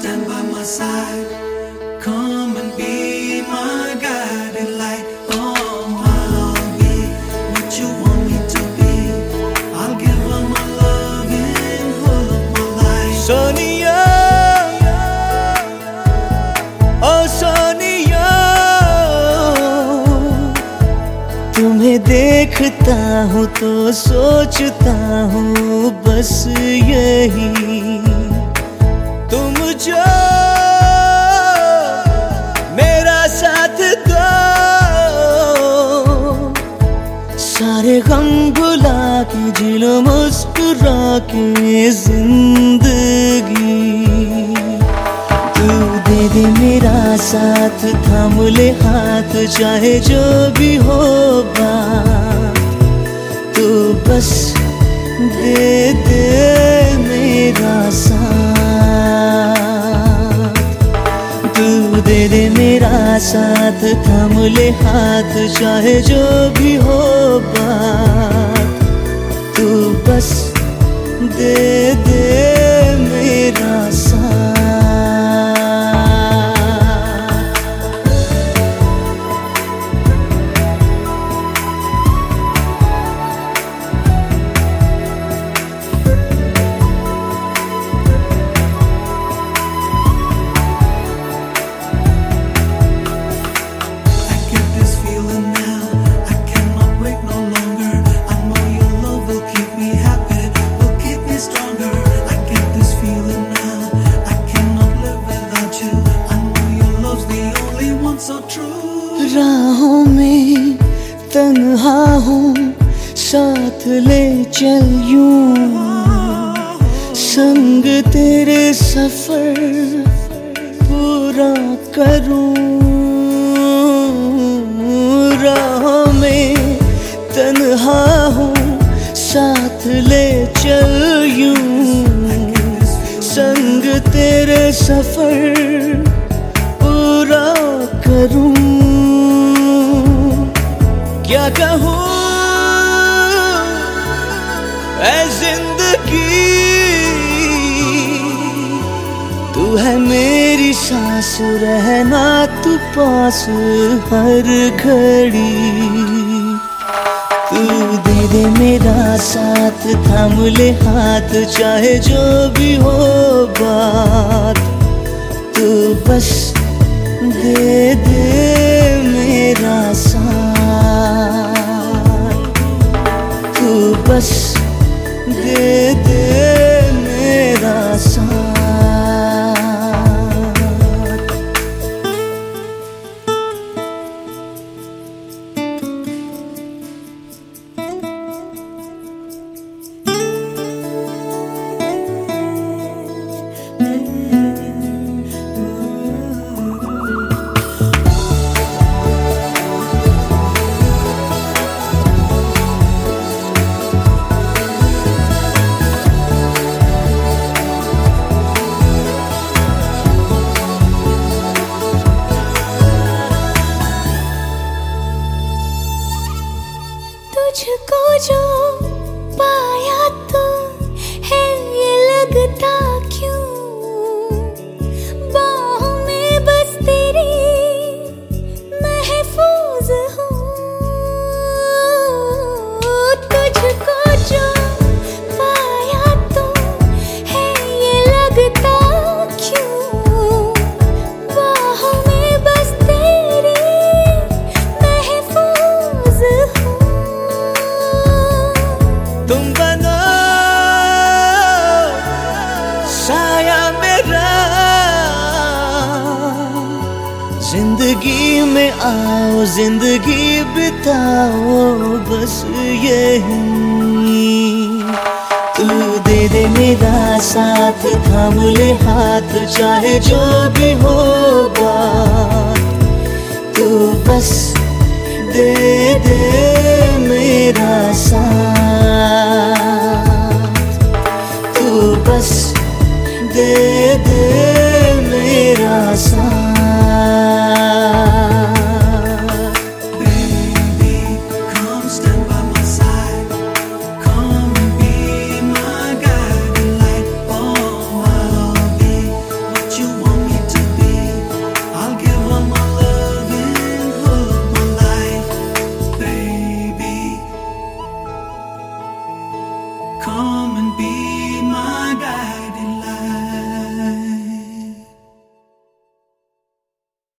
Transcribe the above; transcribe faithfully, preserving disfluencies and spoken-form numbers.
stand by my side. Come and be my guiding light. Oh, I'll be what you want me to be. I'll give all my love in all of my life. Sonia, oh Sonia, तुम्हें देखता हूँ तो सोचता हूँ बस यही, तुम जो मेरा साथ दो, सारे गम भुला के जी लो मुस्कुरा के जिंदगी। तू दे दे मेरा साथ, थाम ले हाथ, चाहे जो भी हो बात, तू बस दे दे मेरा साथ। तू दे दे मेरा साथ, थाम ले हाथ, चाहे जो भी हो बात, तू बस दे दे मेरा साथ। राहों में तन्हा हूँ, साथ ले चल यूं, संग तेरे सफर पूरा करूं। राहों में तन्हा हूँ, साथ ले चल यूं, संग तेरे सफर पूरा करूं। क्या कहूँ ऐ जिंदगी, तू है मेरी सांस, रहना तू पास हर घड़ी। तू दे दे मेरा साथ, थाम ले हाथ, चाहे जो भी हो बात, तू बस दे दे मेरा साथ। तू बस दे दे मेरा साथ। तुझको जो पाया तो है ये लगता क्यों, बाहों में बस तेरी महफूज हूँ। तुझको जो पाया तो है ये लगता क्यों, बाहों में बस तेरी महफूज हूँ। तुम बनो साया मेरा, जिंदगी में आओ, जिंदगी बिताओ बस यही। तू दे दे मेरा साथ, थाम ले हाथ, चाहे जो भी हो बात, तू बस दे दे मेरा साथ। तू बस दे दे मेरा साथ। Baby, come stand by my side. Come and be my guiding light. Oh, I'll be what you want. Come and be my guide.